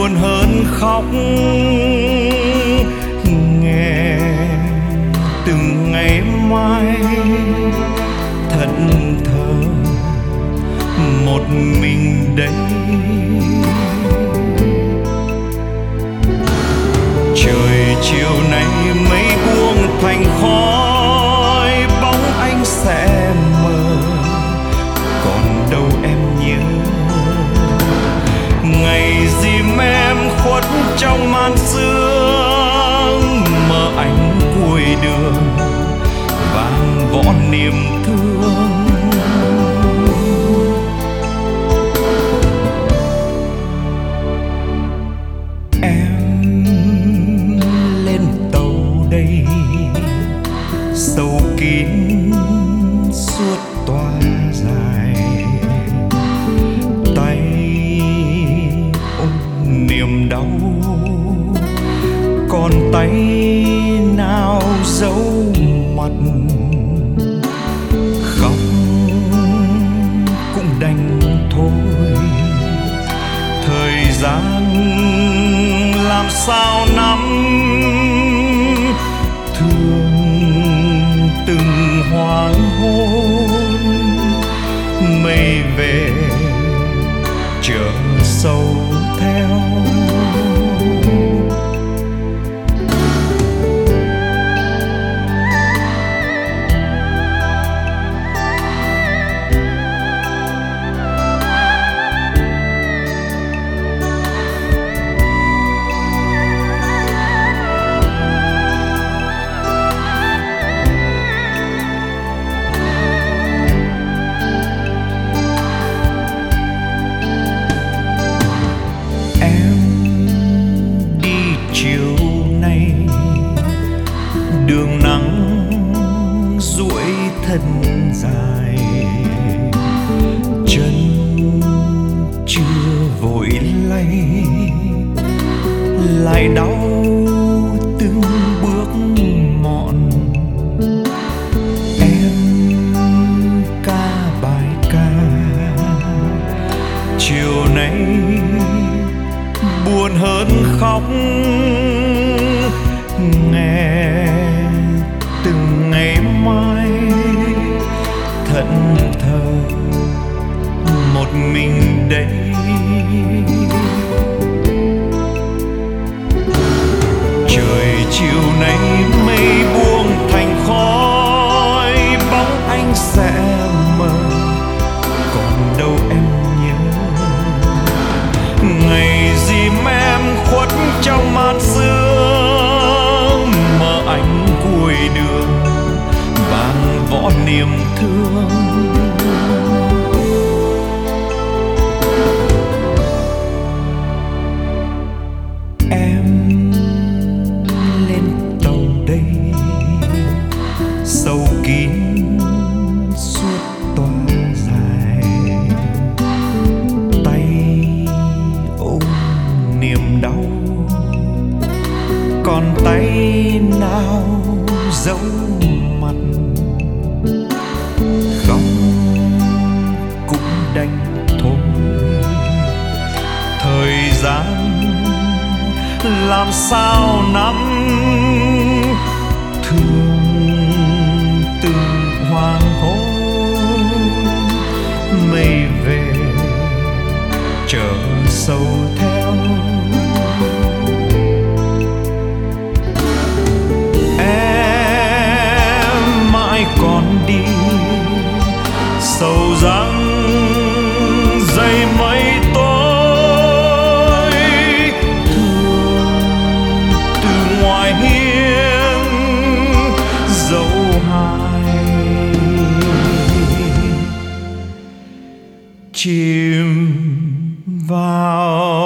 buồn hơn khóc, nghe từng ngày mai thẫn thờ một mình đây. Trời chiều nay mây buông thành khói, bóng anh sẽ mờ, còn đâu em nhớ ngày dìm em khuất trong màn sương, mơ anh cuối đường vang võ niềm thương. Sâu kín suốt toa dài, tay ôm niềm đau, còn tay nào giấu mặt. Khóc cũng đành thôi, thời gian làm sao nắm thương từng hoàng hôn. Mây về chờ sâu theo, đường nắng duỗi thân dài, chân chưa vội lay, lại đau từng bước mòn. Em ca bài ca chiều nay buồn hơn khóc, nghe từng ngày mai thẫn thờ một mình đây. Trời chiều nay mây buông thành khói, bóng anh sẽ mờ, còn đâu em nhớ ngày dìm em khuất trong màn sương, mơ anh cuối đường vang võ niềm thương. Em lên tàu đây, sâu kín suốt toa dài, tay ôm niềm đau, còn tay nào giấu mặt. Khóc cũng đành thôi, thời gian làm sao nắm thương từng hoàng hôn. Mây về chờ sâu theo, em mãi còn đi sầu răng dây mây tối, thương từ ngoài hiên dấu hai chìm vào